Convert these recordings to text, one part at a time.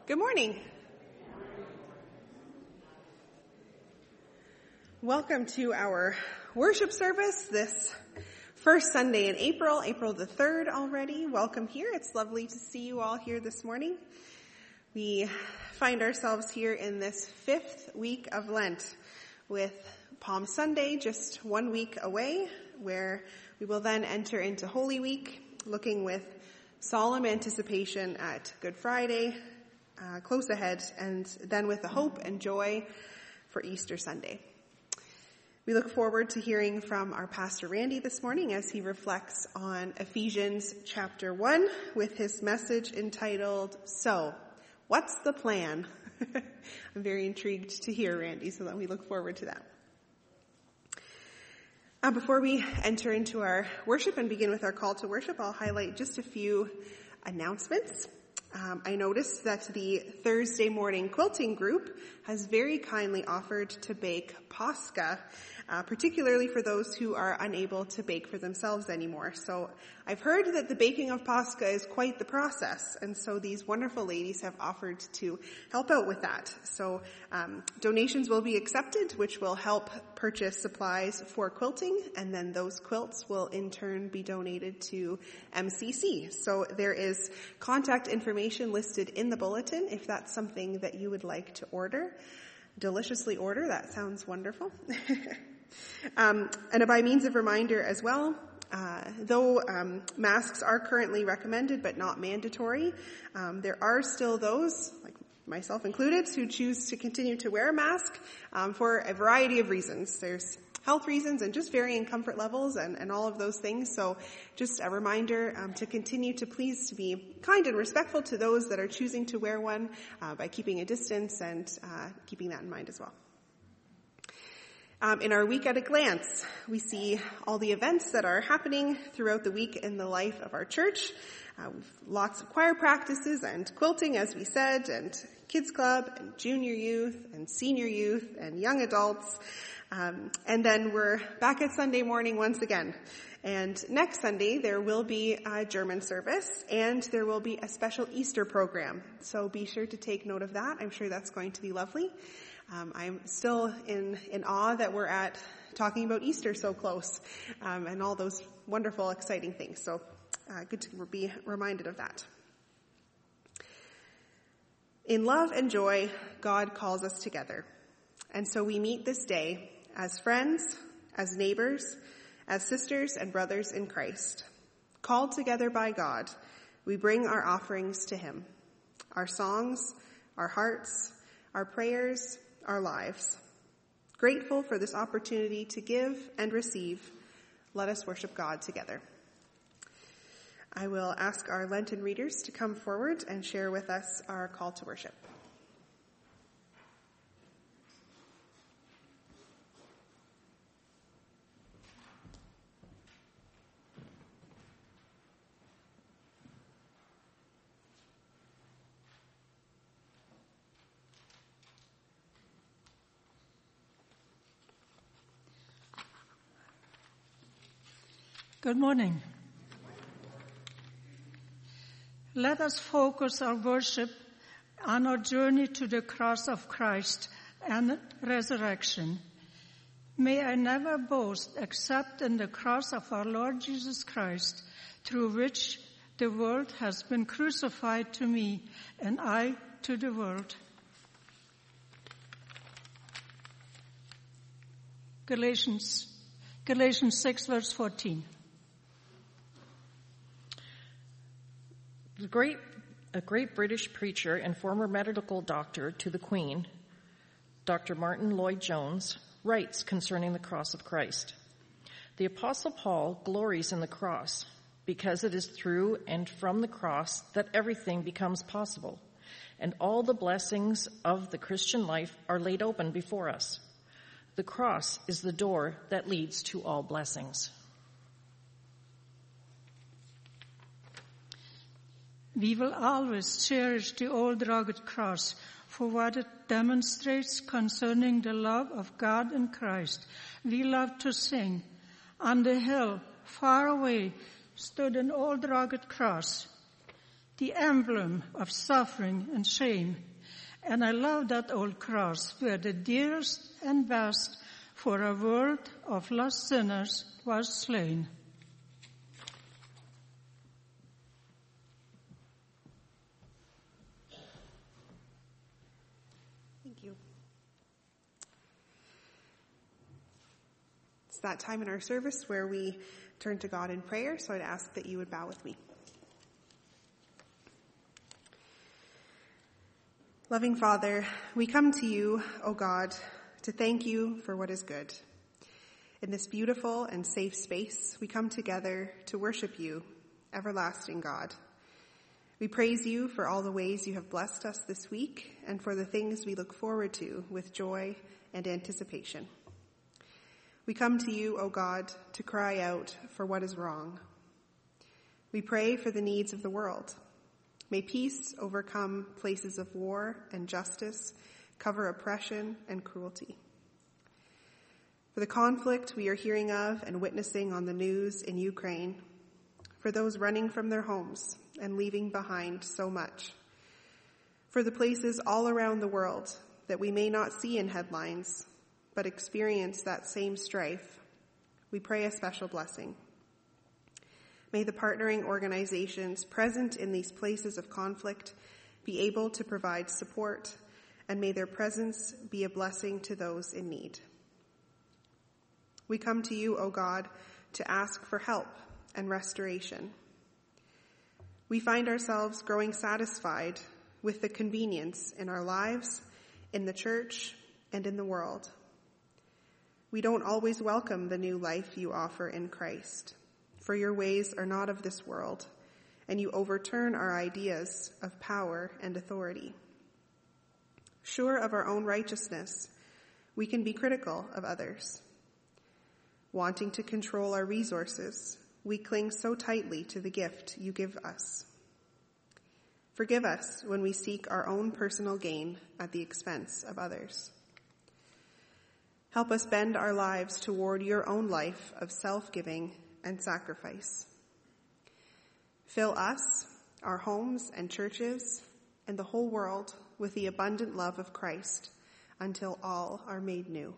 Good morning. Welcome to our worship service this first Sunday in April the 3rd already. Welcome here. It's lovely to see you all here this morning. We find ourselves here in this 5th week of Lent with Palm Sunday just 1 week away, where we will then enter into Holy Week, looking with solemn anticipation at Good Friday, close ahead, and then with the hope and joy for Easter Sunday. We look forward to hearing from our Pastor Randy this morning as he reflects on Ephesians chapter 1 with his message entitled, So, What's the Plan? I'm very intrigued to hear Randy, so that we look forward to that. Before we enter into our worship and begin with our call to worship, I'll highlight just a few announcements. I noticed that the Thursday morning quilting group has very kindly offered to bake Pascha, particularly for those who are unable to bake for themselves anymore. So I've heard that the baking of Pascha is quite the process, and so these wonderful ladies have offered to help out with that. So donations will be accepted, which will help purchase supplies for quilting, and then those quilts will in turn be donated to MCC. So there is contact information listed in the bulletin if that's something that you would like to order. Deliciously order, that sounds wonderful. And by means of reminder as well, though masks are currently recommended but not mandatory, there are still those, like myself included, who choose to continue to wear a mask for a variety of reasons. There's health reasons and just varying comfort levels and all of those things. So just a reminder to continue to please to be kind and respectful to those that are choosing to wear one by keeping a distance and keeping that in mind as well. In our week at a glance, we see all the events that are happening throughout the week in the life of our church. We've lots of choir practices and quilting, as we said, and kids club and junior youth and senior youth and young adults. And then we're back at Sunday morning once again. And next Sunday, there will be a German service, and there will be a special Easter program. So be sure to take note of that. I'm sure that's going to be lovely. I'm still in awe that we're talking about Easter so close, and all those wonderful, exciting things. So good to be reminded of that. In love and joy, God calls us together. And so we meet this day as friends, as neighbors, as sisters and brothers in Christ. Called together by God, we bring our offerings to Him, our songs, our hearts, our prayers, our lives. Grateful for this opportunity to give and receive, let us worship God together. I will ask our Lenten readers to come forward and share with us our call to worship. Good morning. Let us focus our worship on our journey to the cross of Christ and resurrection. May I never boast except in the cross of our Lord Jesus Christ, through which the world has been crucified to me and I to the world. Galatians 6, verse 14. A great British preacher and former medical doctor to the Queen, Dr. Martin Lloyd-Jones, writes concerning the cross of Christ. The Apostle Paul glories in the cross because it is through and from the cross that everything becomes possible, and all the blessings of the Christian life are laid open before us. The cross is the door that leads to all blessings. We will always cherish the old rugged cross for what it demonstrates concerning the love of God in Christ. We love to sing, "On the hill, far away, stood an old rugged cross. the emblem of suffering and shame. And I love that old cross where the dearest and best for a world of lost sinners was slain. Thank you. It's that time in our service where we turn to God in prayer, so I'd ask that you would bow with me. Loving Father, we come to you, O God, to thank you for what is good. In this beautiful and safe space, we come together to worship you, everlasting God. We praise you for all the ways you have blessed us this week and for the things we look forward to with joy and anticipation. We come to you, O God, to cry out for what is wrong. We pray for the needs of the world. May peace overcome places of war and justice, cover oppression and cruelty. For the conflict we are hearing of and witnessing on the news in Ukraine, for those running from their homes and leaving behind so much, for the places all around the world that we may not see in headlines, but experience that same strife, we pray a special blessing. May the partnering organizations present in these places of conflict be able to provide support, and may their presence be a blessing to those in need. We come to you, O God, to ask for help and restoration. We find ourselves growing satisfied with the convenience in our lives, in the church, and in the world. We don't always welcome the new life you offer in Christ, for your ways are not of this world, and you overturn our ideas of power and authority. Sure of our own righteousness, we can be critical of others. Wanting to control our resources, we cling so tightly to the gift you give us. Forgive us when we seek our own personal gain at the expense of others. Help us bend our lives toward your own life of self-giving and sacrifice. Fill us, our homes and churches, and the whole world with the abundant love of Christ until all are made new.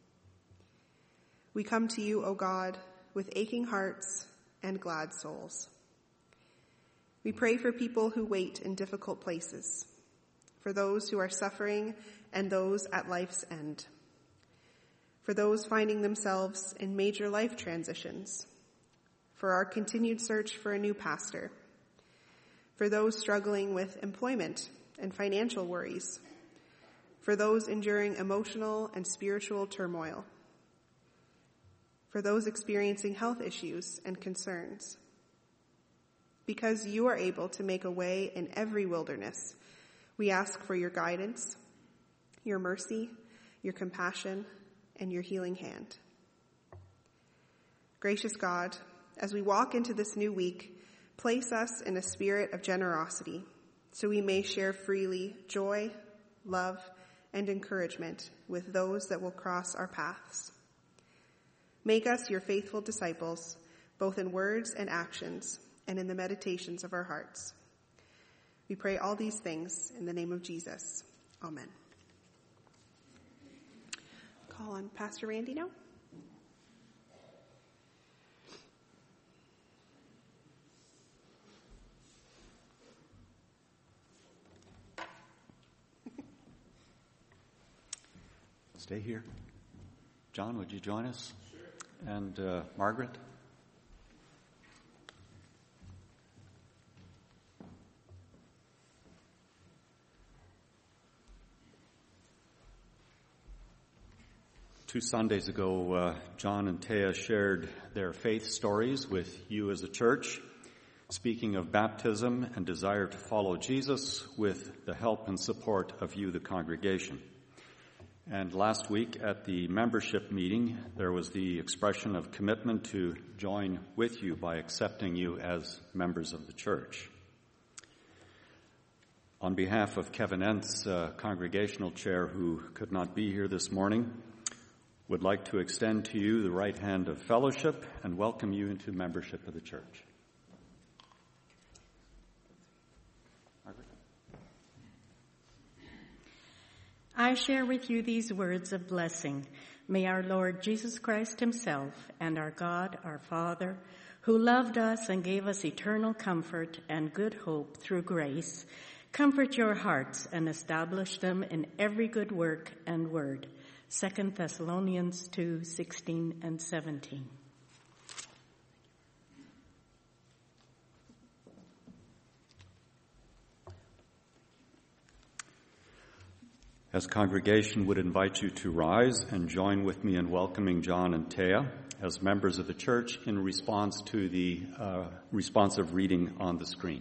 We come to you, O God, with aching hearts and glad souls. We pray for people who wait in difficult places, for those who are suffering and those at life's end, for those finding themselves in major life transitions, for our continued search for a new pastor, for those struggling with employment and financial worries, for those enduring emotional and spiritual turmoil, for those experiencing health issues and concerns. Because you are able to make a way in every wilderness, we ask for your guidance, your mercy, your compassion, and your healing hand. Gracious God, as we walk into this new week, place us in a spirit of generosity so we may share freely joy, love, and encouragement with those that will cross our paths. Make us your faithful disciples, both in words and actions, and in the meditations of our hearts. We pray all these things in the name of Jesus. Amen. Call on Pastor Randy now. Stay here. John, would you join us? Sure. And Margaret? Two Sundays ago, John and Taya shared their faith stories with you as a church, speaking of baptism and desire to follow Jesus with the help and support of you, the congregation. And last week at the membership meeting, there was the expression of commitment to join with you by accepting you as members of the church. On behalf of Kevin Entz, congregational chair who could not be here this morning, would like to extend to you the right hand of fellowship and welcome you into membership of the church. I share with you these words of blessing. May our Lord Jesus Christ himself and our God, our Father, who loved us and gave us eternal comfort and good hope through grace, comfort your hearts and establish them in every good work and word. 2 Thessalonians 2:16 and 17. As congregation, would invite you to rise and join with me in welcoming John and Taya as members of the church in response to the responsive reading on the screen.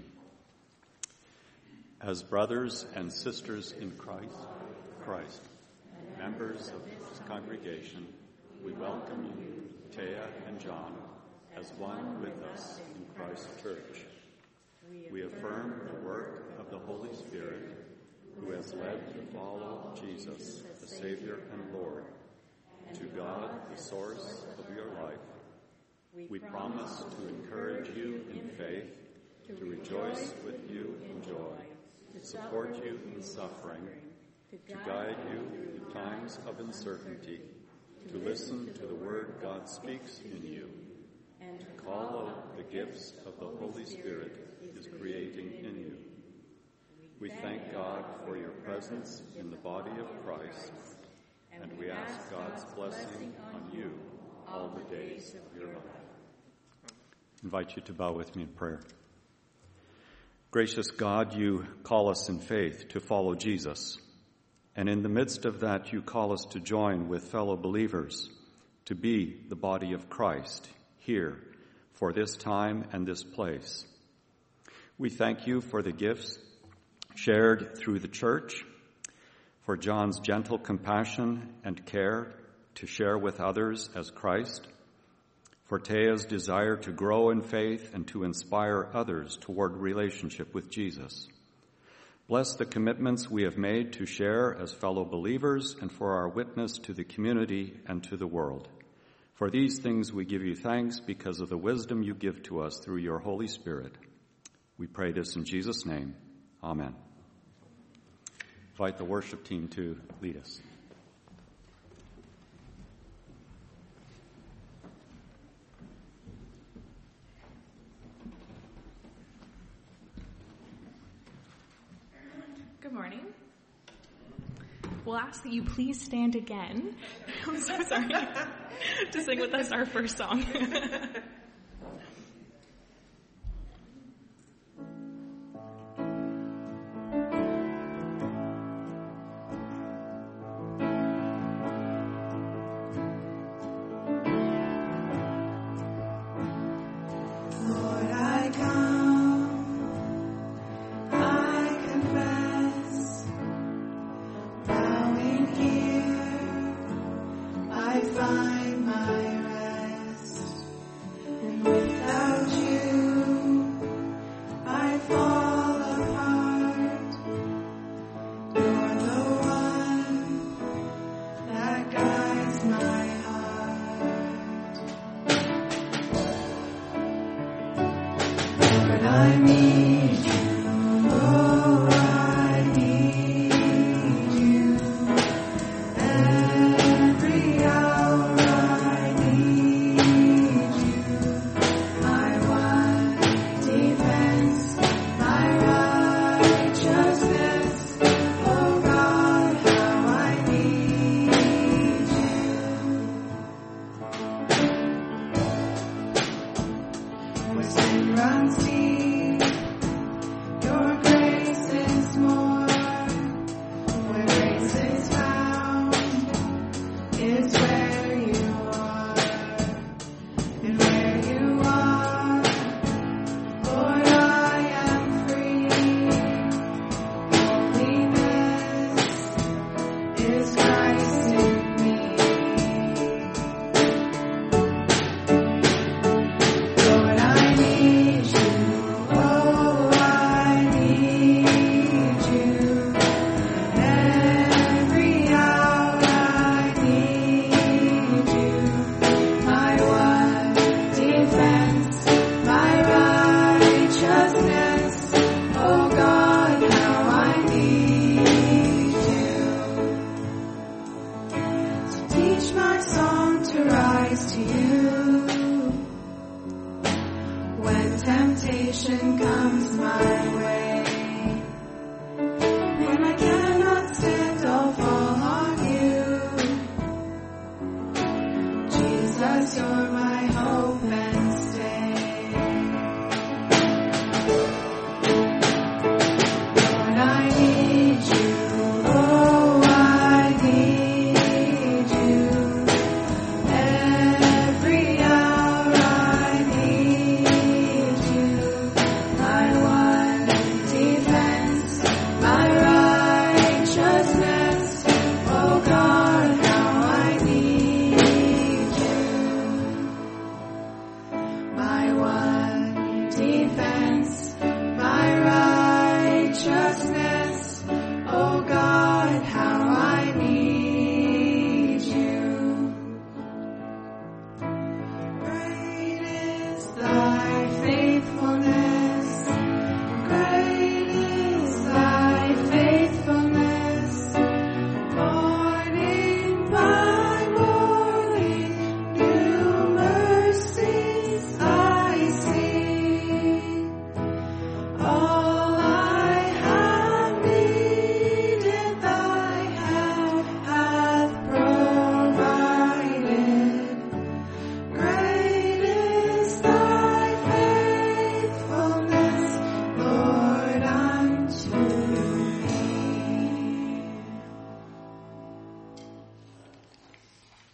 As brothers and sisters in Christ, members of this congregation, we welcome you, Taya and John, as one with us in Christ's church. We affirm the work of the Holy Spirit, who has led to follow Jesus, the Savior and Lord. To God, the source of your life, we promise to encourage you in faith, to rejoice with you in joy, to support you in suffering, to guide you in times of uncertainty, to listen to the word God speaks in you, and to call out the gifts of the Holy Spirit is creating in you. We thank God for your presence in the body of Christ, and we ask God's blessing on you all the days of your life. I invite you to bow with me in prayer. Gracious God, you call us in faith to follow Jesus, and in the midst of that you call us to join with fellow believers to be the body of Christ here for this time and this place. We thank you for the gifts shared through the church, for John's gentle compassion and care to share with others as Christ, for Taya's desire to grow in faith and to inspire others toward relationship with Jesus. Bless the commitments we have made to share as fellow believers and for our witness to the community and to the world. For these things we give you thanks because of the wisdom you give to us through your Holy Spirit. We pray this in Jesus' name. Amen. Invite the worship team to lead us. Good morning. We'll ask that you please stand again. I'm so sorry. To sing with us our first song. Find my rest.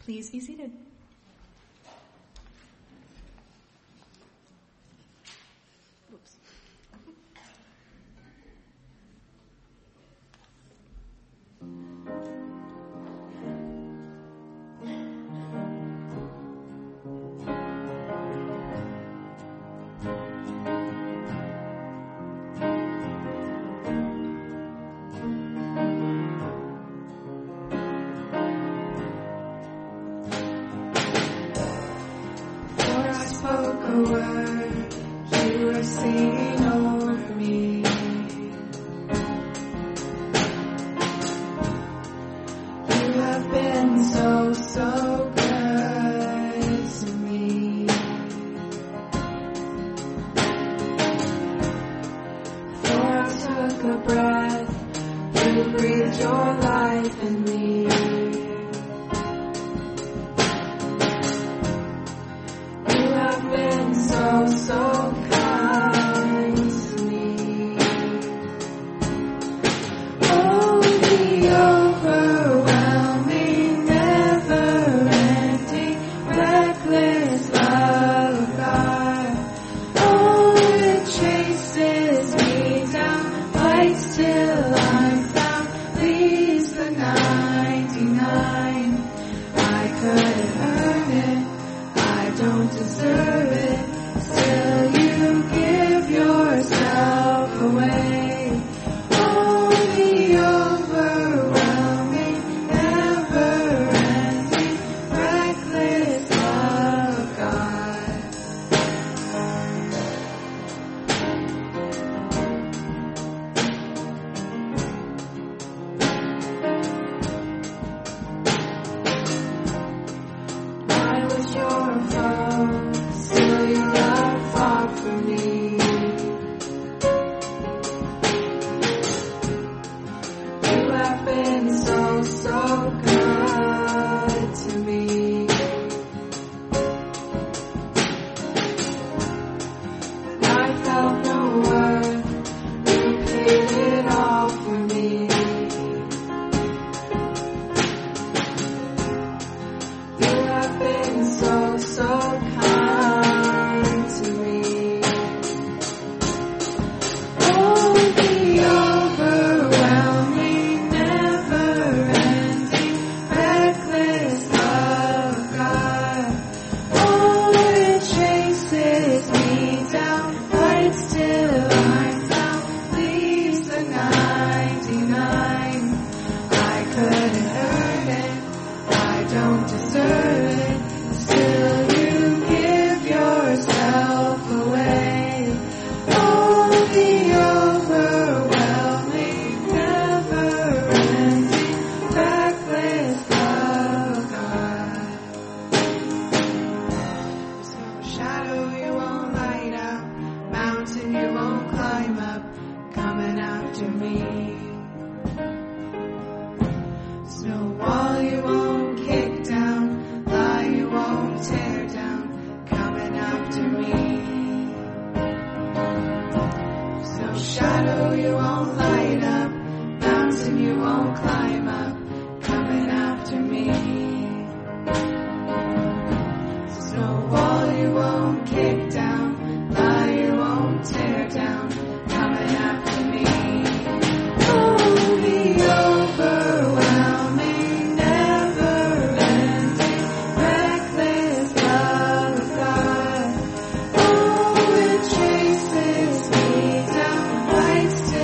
Please be seated. Whoops.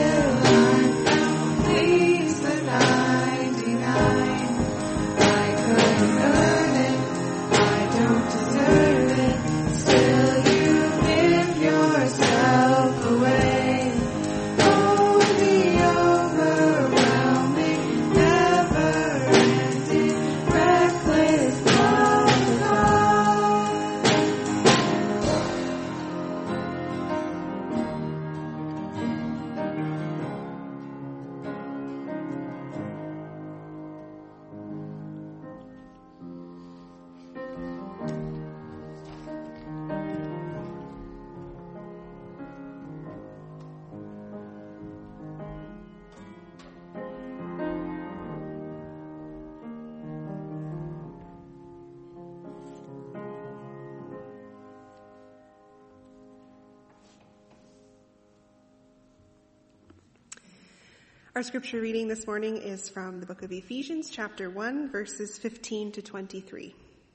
I Our scripture reading this morning is from the book of Ephesians, chapter 1, verses 15 to 23.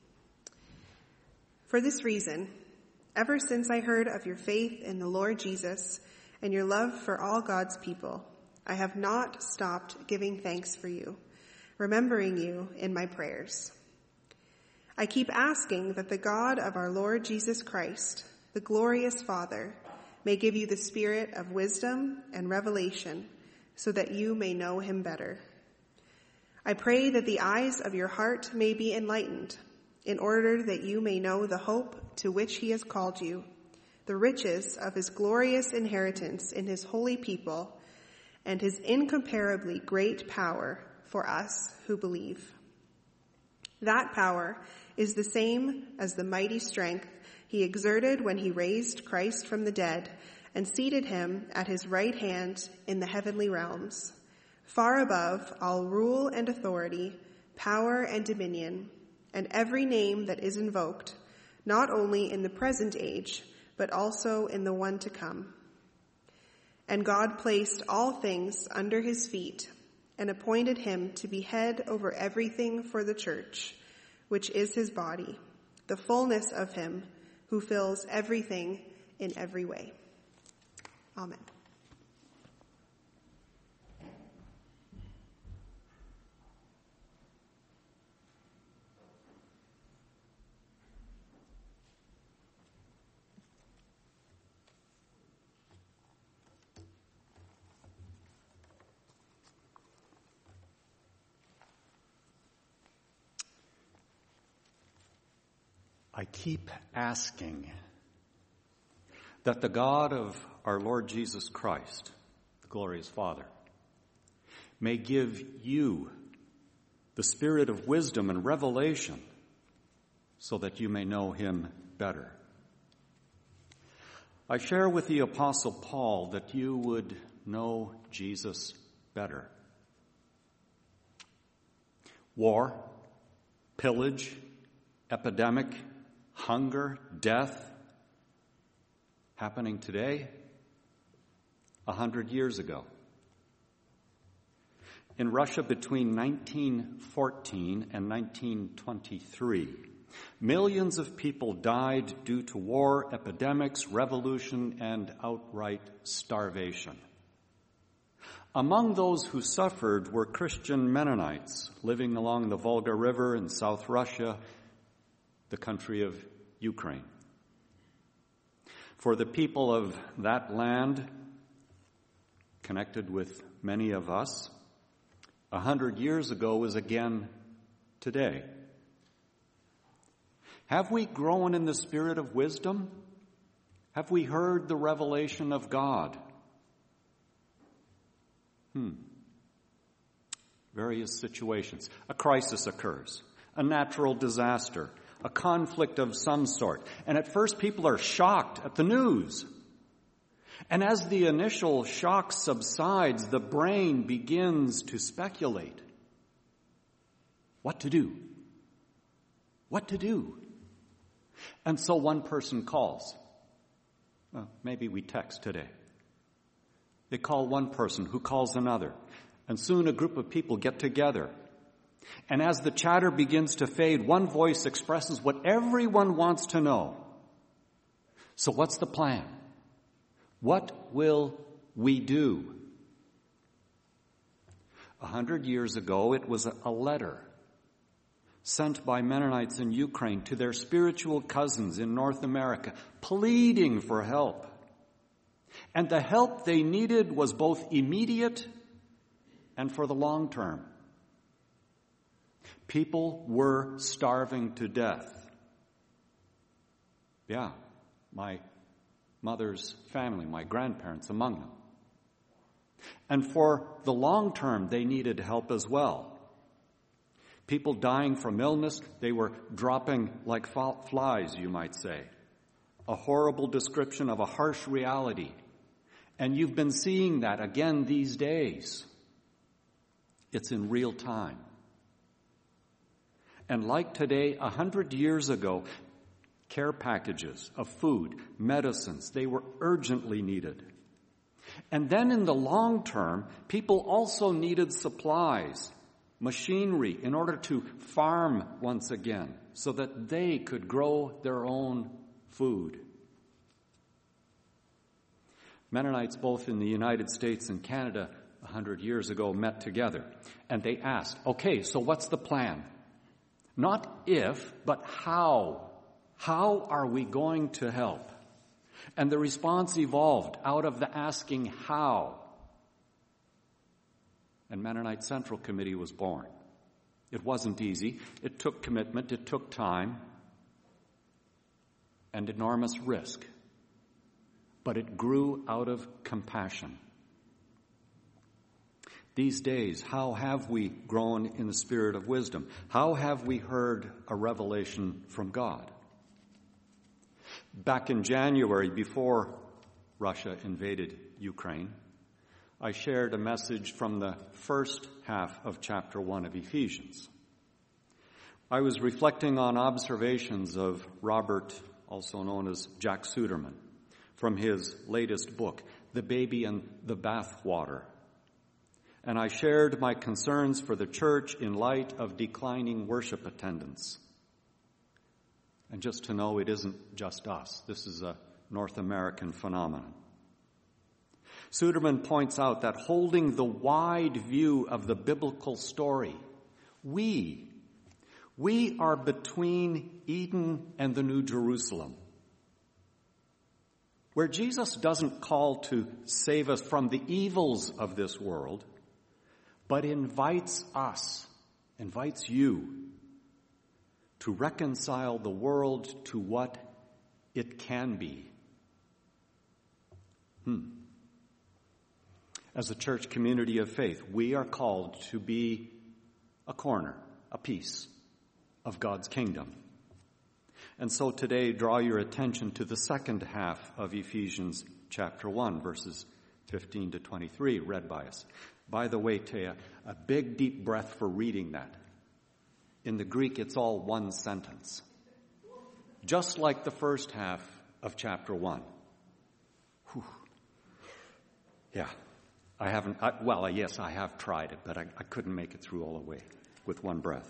For this reason, ever since I heard of your faith in the Lord Jesus and your love for all God's people, I have not stopped giving thanks for you, remembering you in my prayers. I keep asking that the God of our Lord Jesus Christ, the glorious Father, may give you the spirit of wisdom and revelation so that you may know him better. I pray that the eyes of your heart may be enlightened, in order that you may know the hope to which he has called you, the riches of his glorious inheritance in his holy people, and his incomparably great power for us who believe. That power is the same as the mighty strength he exerted when he raised Christ from the dead and seated him at his right hand in the heavenly realms, far above all rule and authority, power and dominion, and every name that is invoked, not only in the present age, but also in the one to come. And God placed all things under his feet and appointed him to be head over everything for the church, which is his body, the fullness of him who fills everything in every way. Amen. I keep asking that the God of our Lord Jesus Christ, the glorious Father, may give you the spirit of wisdom and revelation so that you may know him better. I share with the Apostle Paul that you would know Jesus better. War, pillage, epidemic, hunger, death, happening today, 100 years ago. In Russia between 1914 and 1923, millions of people died due to war, epidemics, revolution, and outright starvation. Among those who suffered were Christian Mennonites living along the Volga River in South Russia, the country of Ukraine. For the people of that land, connected with many of us, 100 years ago was again today. Have we grown in the spirit of wisdom? Have we heard the revelation of God? Various situations. A crisis occurs, a natural disaster, a conflict of some sort. And at first people are shocked at the news. And as the initial shock subsides, the brain begins to speculate. What to do? What to do? And so one person calls. Well, maybe we text today. They call one person who calls another. And soon a group of people get together. And as the chatter begins to fade, one voice expresses what everyone wants to know. So what's the plan? What will we do? 100 years ago, it was a letter sent by Mennonites in Ukraine to their spiritual cousins in North America, pleading for help. And the help they needed was both immediate and for the long term. People were starving to death. Yeah, my mother's family, my grandparents among them. And for the long term, they needed help as well. People dying from illness, they were dropping like flies, you might say. A horrible description of a harsh reality. And you've been seeing that again these days. It's in real time. And like today, 100 years ago, care packages of food, medicines, they were urgently needed. And then in the long term, people also needed supplies, machinery, in order to farm once again so that they could grow their own food. Mennonites both in the United States and Canada 100 years ago met together, and they asked, okay, so what's the plan? Not if, but how. How are we going to help? And the response evolved out of the asking how. And Mennonite Central Committee was born. It wasn't easy. It took commitment. It took time and enormous risk. But it grew out of compassion. These days, how have we grown in the spirit of wisdom? How have we heard a revelation from God? Back in January, before Russia invaded Ukraine, I shared a message from the first half of chapter 1 of Ephesians. I was reflecting on observations of Robert, also known as Jack Suderman, from his latest book, The Baby and the Bathwater. And I shared my concerns for the church in light of declining worship attendance. And just to know, it isn't just us. This is a North American phenomenon. Suderman points out that holding the wide view of the biblical story, we are between Eden and the New Jerusalem, where Jesus doesn't call to save us from the evils of this world, but invites you to reconcile the world to what it can be. As a church community of faith, we are called to be a corner, a piece of God's kingdom. And so today, draw your attention to the second half of Ephesians chapter 1, verses 15 to 23, read by us. By the way, Taya, a big, deep breath for reading that. In the Greek, it's all one sentence. Just like the first half of chapter 1. Whew. Yeah, yes, I have tried it, but I couldn't make it through all the way with one breath.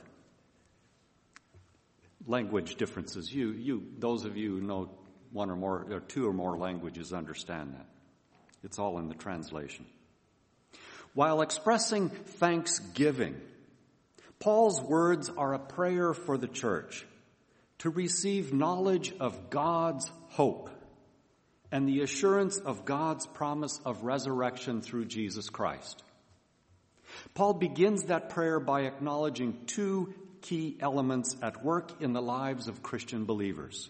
Language differences. Those of you who know one or more, or two or more languages understand that. It's all in the translation. While expressing thanksgiving, Paul's words are a prayer for the church to receive knowledge of God's hope and the assurance of God's promise of resurrection through Jesus Christ. Paul begins that prayer by acknowledging two key elements at work in the lives of Christian believers.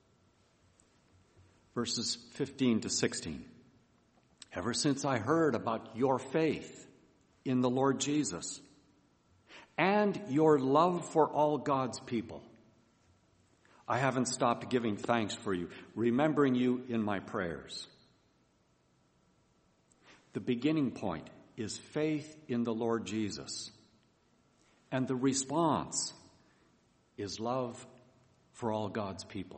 Verses 15 to 16. Ever since I heard about your faith in the Lord Jesus and your love for all God's people, I haven't stopped giving thanks for you, remembering you in my prayers. The beginning point is faith in the Lord Jesus. And the response is love for all God's people.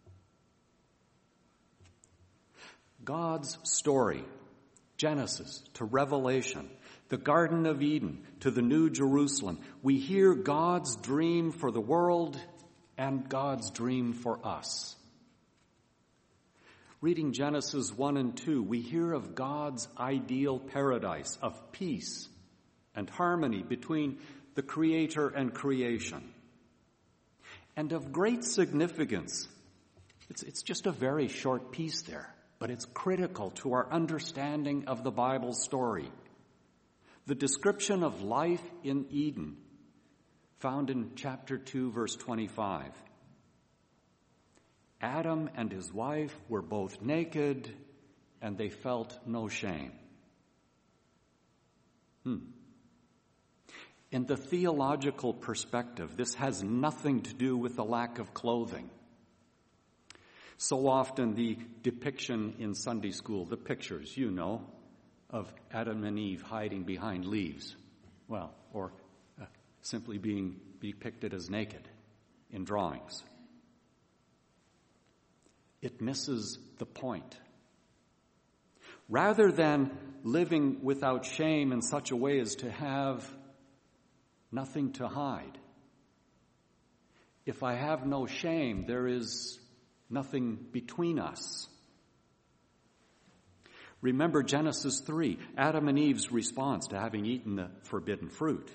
God's story, Genesis to Revelation, the Garden of Eden to the New Jerusalem, we hear God's dream for the world and God's dream for us. Reading Genesis 1 and 2, we hear of God's ideal paradise of peace and harmony between the Creator and creation. And of great significance, it's just a very short piece there, but it's critical to our understanding of the Bible story. The description of life in Eden, found in chapter 2, verse 25. Adam and his wife were both naked, and they felt no shame. In the theological perspective, this has nothing to do with the lack of clothing. So often the depiction in Sunday school, the pictures, of Adam and Eve hiding behind leaves, or simply being depicted as naked in drawings. It misses the point. rather than living without shame in such a way as to have nothing to hide. If I have no shame, there is nothing between us. Remember Genesis 3, Adam and Eve's response to having eaten the forbidden fruit.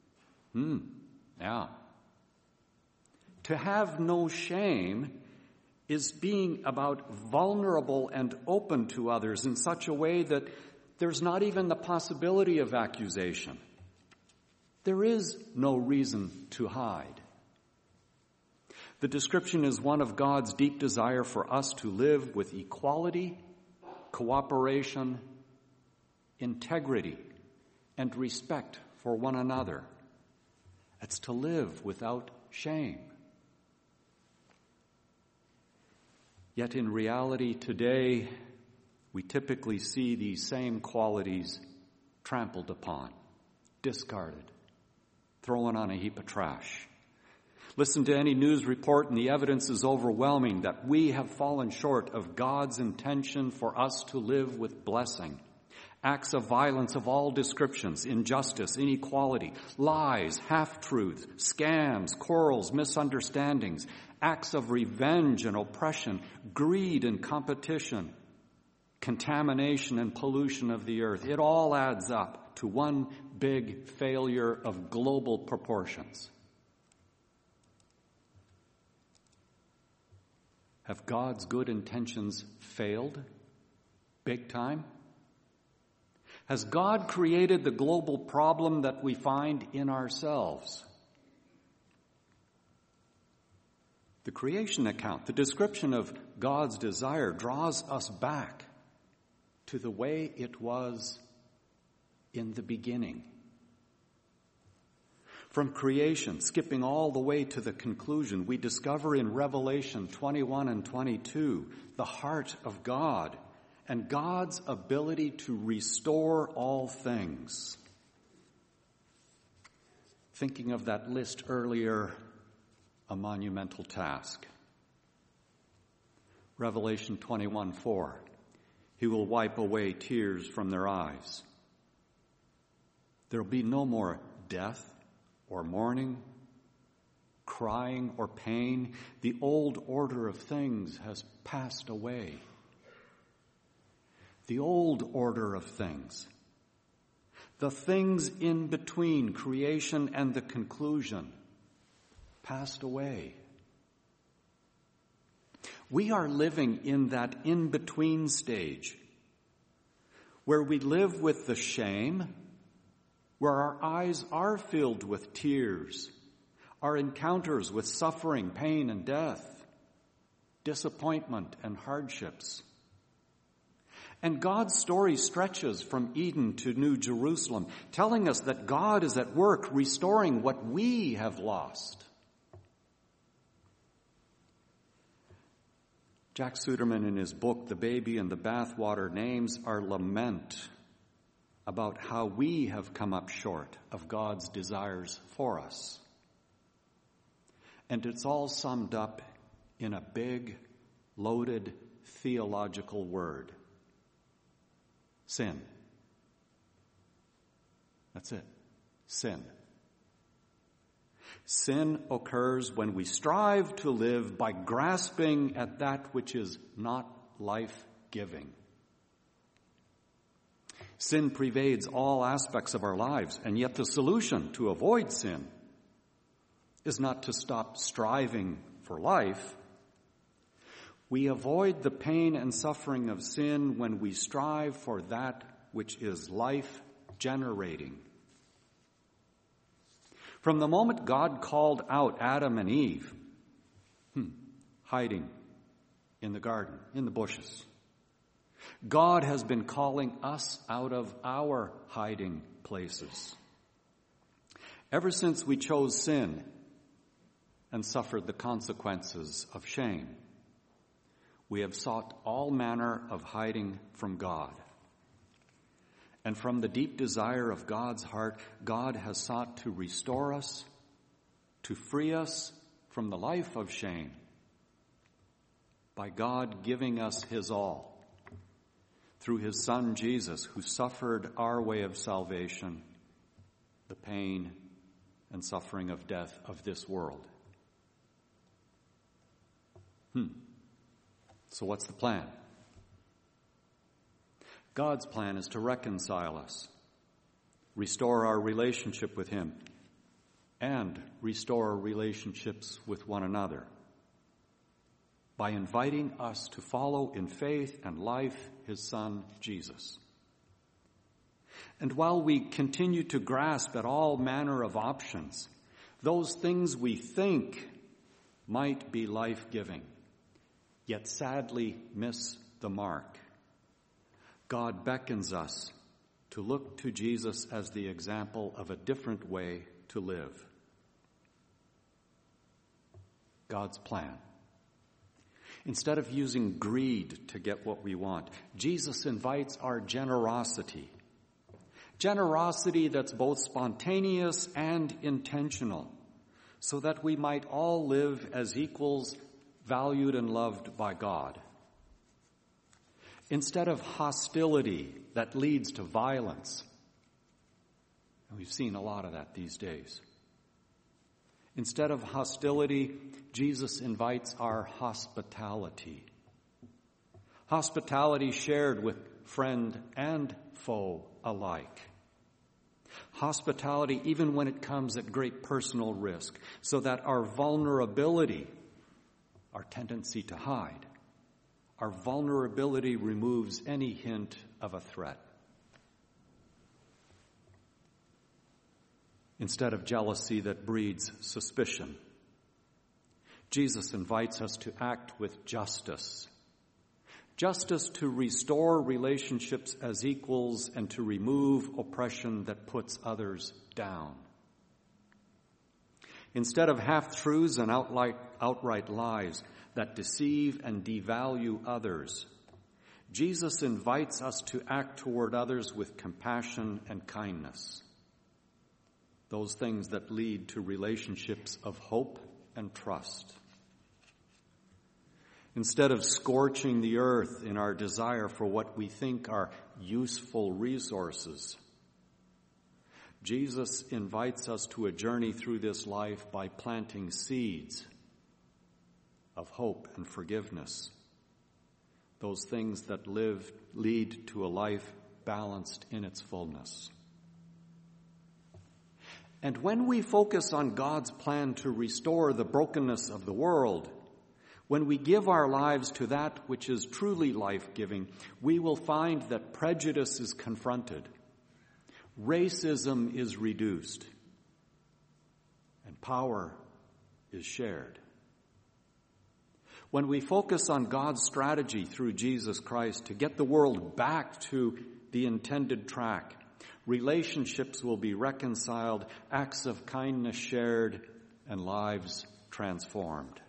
Yeah. To have no shame is being about vulnerable and open to others in such a way that there's not even the possibility of accusation. There is no reason to hide. The description is one of God's deep desire for us to live with equality, cooperation, integrity, and respect for one another. It's to live without shame. Yet in reality today, we typically see these same qualities trampled upon, discarded, thrown on a heap of trash. Listen to any news report and the evidence is overwhelming that we have fallen short of God's intention for us to live with blessing. Acts of violence of all descriptions, injustice, inequality, lies, half-truths, scams, quarrels, misunderstandings, acts of revenge and oppression, greed and competition, contamination and pollution of the earth. It all adds up to one big failure of global proportions. Have God's good intentions failed big time? Has God created the global problem that we find in ourselves? The creation account, the description of God's desire, draws us back to the way it was in the beginning. From creation, skipping all the way to the conclusion, we discover in Revelation 21 and 22 the heart of God and God's ability to restore all things. Thinking of that list earlier, a monumental task. Revelation 21:4. He will wipe away tears from their eyes. There will be no more death or mourning, crying or pain. The old order of things has passed away. The old order of things. The things in between creation and the conclusion passed away. We are living in that in-between stage where we live with the shame, where our eyes are filled with tears, our encounters with suffering, pain, and death, disappointment and hardships. And God's story stretches from Eden to New Jerusalem, telling us that God is at work restoring what we have lost. Jack Suderman, in his book, The Baby in the Bathwater, names our lament about how we have come up short of God's desires for us. And it's all summed up in a big, loaded theological word. Sin. That's it. Sin. Sin occurs when we strive to live by grasping at that which is not life-giving. Sin pervades all aspects of our lives, and yet the solution to avoid sin is not to stop striving for life. We avoid the pain and suffering of sin when we strive for that which is life-generating. From the moment God called out Adam and Eve, hiding in the garden, in the bushes, God has been calling us out of our hiding places. Ever since we chose sin and suffered the consequences of shame, we have sought all manner of hiding from God. And from the deep desire of God's heart, God has sought to restore us, to free us from the life of shame, by God giving us His all, through his Son Jesus, who suffered our way of salvation, the pain and suffering of death of this world. So what's the plan? God's plan is to reconcile us, restore our relationship with him, and restore relationships with one another by inviting us to follow in faith and life his Son, Jesus. And while we continue to grasp at all manner of options, those things we think might be life-giving, yet sadly miss the mark, God beckons us to look to Jesus as the example of a different way to live. God's plan. Instead of using greed to get what we want, Jesus invites our generosity. Generosity that's both spontaneous and intentional, so that we might all live as equals, valued and loved by God. Instead of hostility that leads to violence, and we've seen a lot of that these days. Instead of hostility, Jesus invites our hospitality. Hospitality shared with friend and foe alike. Hospitality even when it comes at great personal risk, so that our vulnerability, our tendency to hide, our vulnerability removes any hint of a threat. Instead of jealousy that breeds suspicion, Jesus invites us to act with justice. Justice to restore relationships as equals and to remove oppression that puts others down. Instead of half-truths and outright lies that deceive and devalue others, Jesus invites us to act toward others with compassion and kindness. Those things that lead to relationships of hope and trust. Instead of scorching the earth in our desire for what we think are useful resources, Jesus invites us to a journey through this life by planting seeds of hope and forgiveness, those things that lead to a life balanced in its fullness. And when we focus on God's plan to restore the brokenness of the world, when we give our lives to that which is truly life-giving, we will find that prejudice is confronted, racism is reduced, and power is shared. When we focus on God's strategy through Jesus Christ to get the world back to the intended track, relationships will be reconciled, acts of kindness shared, and lives transformed.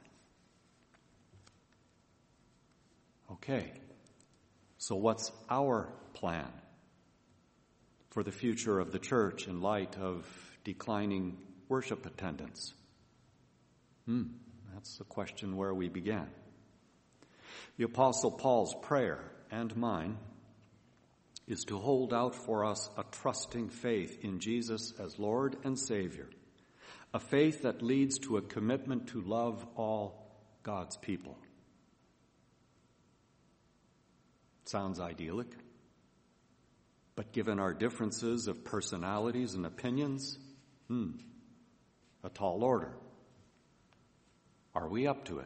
Okay, so what's our plan for the future of the church in light of declining worship attendance? That's the question where we began. The Apostle Paul's prayer and mine is to hold out for us a trusting faith in Jesus as Lord and Savior, a faith that leads to a commitment to love all God's people. Sounds idyllic, but given our differences of personalities and opinions, a tall order. Are we up to it?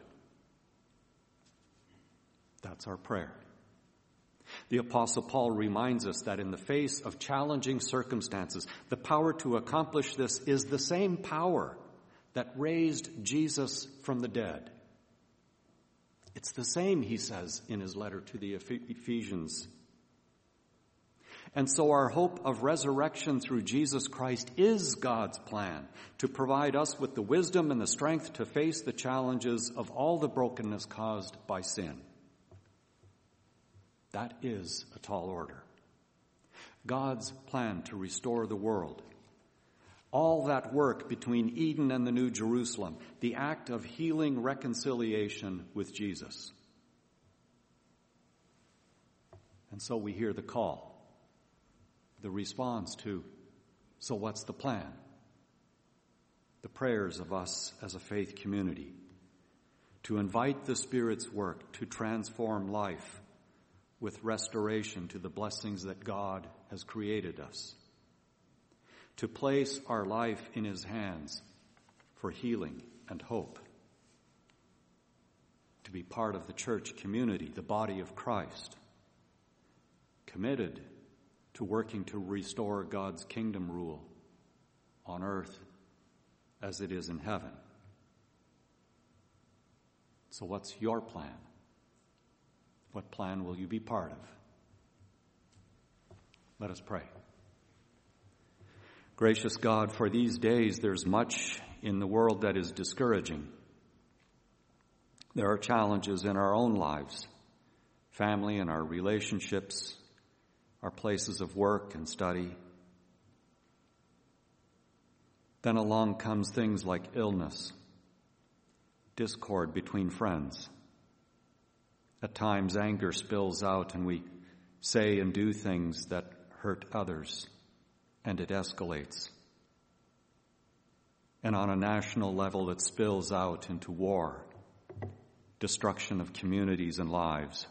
That's our prayer. The Apostle Paul reminds us that in the face of challenging circumstances, the power to accomplish this is the same power that raised Jesus from the dead. It's the same, he says in his letter to the Ephesians. And so our hope of resurrection through Jesus Christ is God's plan to provide us with the wisdom and the strength to face the challenges of all the brokenness caused by sin. That is a tall order. God's plan to restore the world. All that work between Eden and the New Jerusalem, the act of healing reconciliation with Jesus. And so we hear the call, the response to, so what's the plan? The prayers of us as a faith community to invite the Spirit's work to transform life with restoration to the blessings that God has created us, to place our life in His hands for healing and hope, to be part of the church community, the body of Christ, committed to working to restore God's kingdom rule on earth as it is in heaven. So what's your plan? What plan will you be part of? Let us pray. Gracious God, for these days there's much in the world that is discouraging. There are challenges in our own lives, family and our relationships, our places of work and study. Then along comes things like illness, discord between friends. At times anger spills out and we say and do things that hurt others, and it escalates. And on a national level it spills out into war, destruction of communities and lives.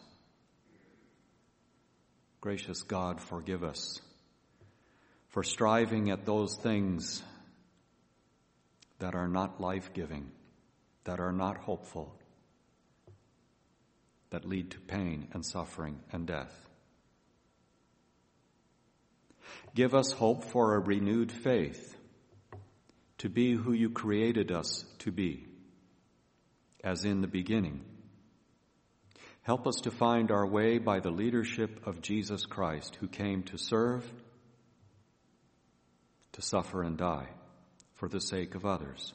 Gracious God, forgive us for striving at those things that are not life-giving, that are not hopeful, that lead to pain and suffering and death. Give us hope for a renewed faith, to be who you created us to be, as in the beginning. Help us to find our way by the leadership of Jesus Christ, who came to serve, to suffer and die for the sake of others.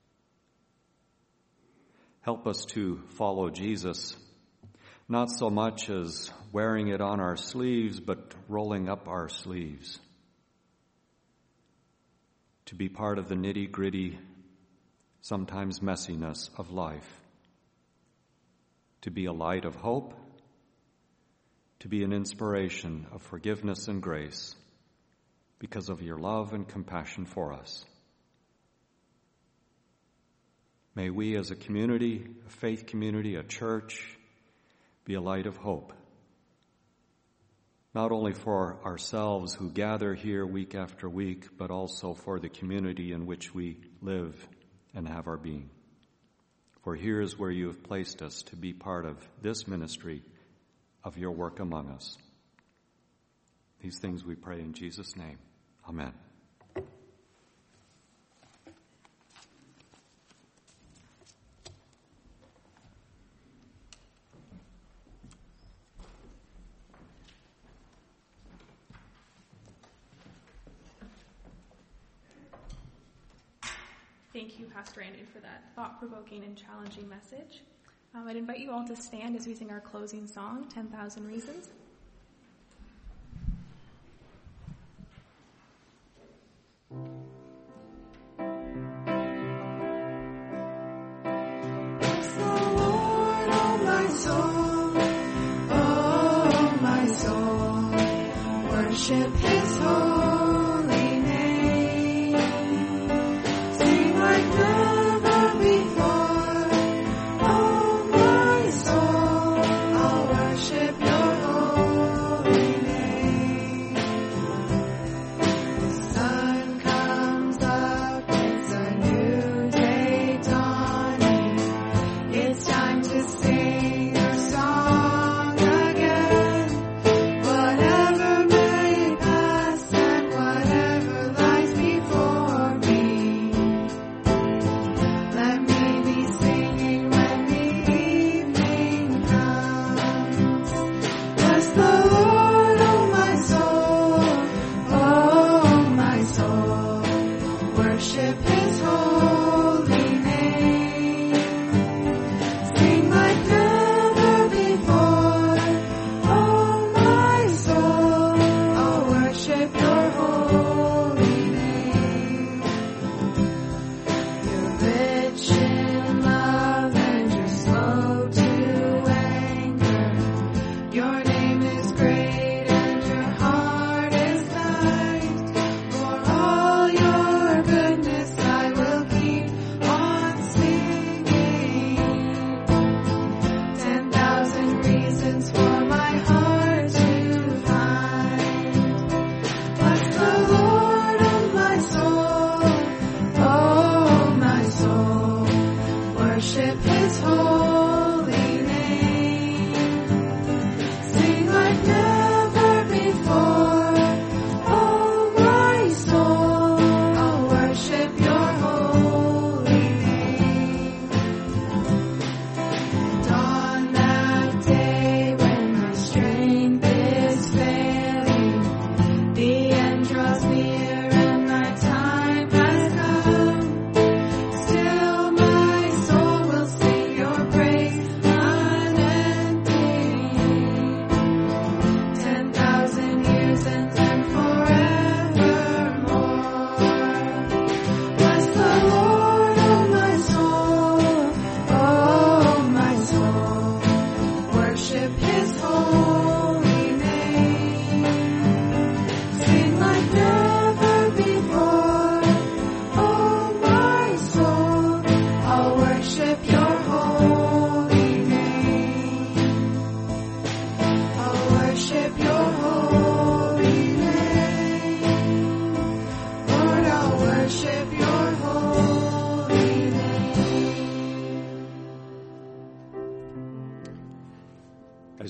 Help us to follow Jesus, not so much as wearing it on our sleeves, but rolling up our sleeves. To be part of the nitty-gritty, sometimes messiness of life. To be a light of hope, to be an inspiration of forgiveness and grace because of your love and compassion for us. May we as a community, a faith community, a church, be a light of hope, not only for ourselves who gather here week after week, but also for the community in which we live and have our being. For here is where you have placed us to be part of this ministry of your work among us. These things we pray in Jesus' name. Amen. Thank you, Pastor Andy, for that thought-provoking and challenging message. I'd invite you all to stand as we sing our closing song, 10,000 Reasons. Bless the Lord, oh my soul, worship His holy name. Sing like never before, oh my soul, I'll worship your holy name. The sun comes up, it's a new day dawning. It's time to sing your song again. Whatever may pass and whatever lies before me, let me be singing when the evening comes. Bless the Lord, oh my soul, worship His holy name. Sing like never before, oh my soul, I'll worship your holy name. You're rich in love and you're slow to anger. Your name is great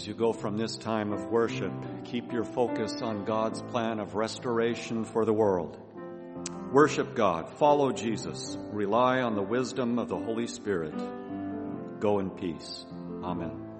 as you go from this time of worship, keep your focus on God's plan of restoration for the world. Worship God, follow Jesus, rely on the wisdom of the Holy Spirit. Go in peace. Amen.